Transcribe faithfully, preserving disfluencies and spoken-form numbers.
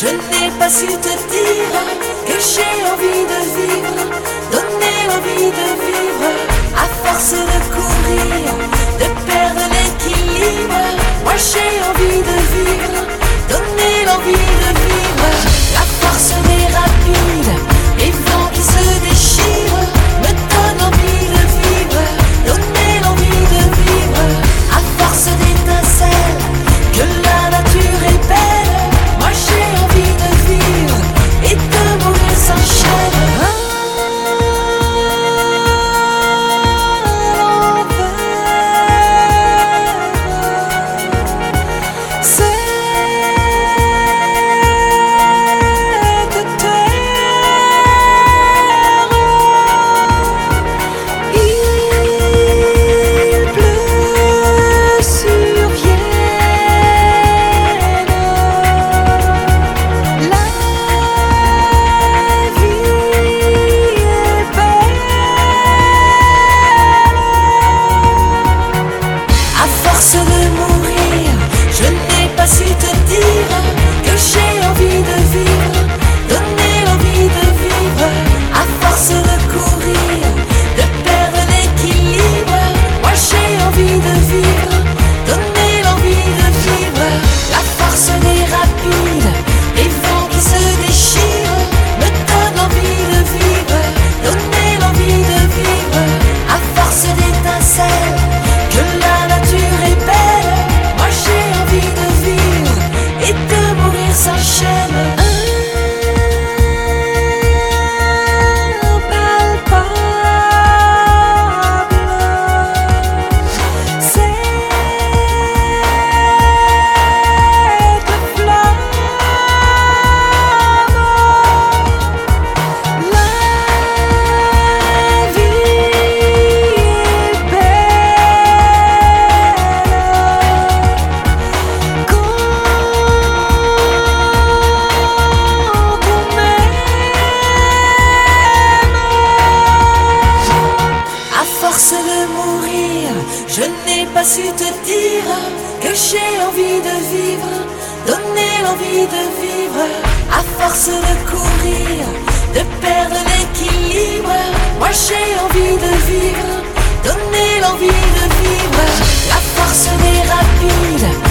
Je n'ai pas su te dire que j'ai envie de vivre, donner l'envie de vivre, à force de courir, de perdre l'équilibre. Moi j'ai envie de vivre, donner l'envie de vivre, la force des rapides, les vents qui se déchirent, me donne envie de vivre, donner l'envie de vivre, à force d'étincelles, que la nature est belle. Moi j'ai envie de vivre et de mourir sans chaîne. Je n'ai pas su te dire que j'ai envie de vivre, donner l'envie de vivre, à force de courir, de perdre l'équilibre. Moi j'ai envie de vivre, donner l'envie de vivre, la force des rapides,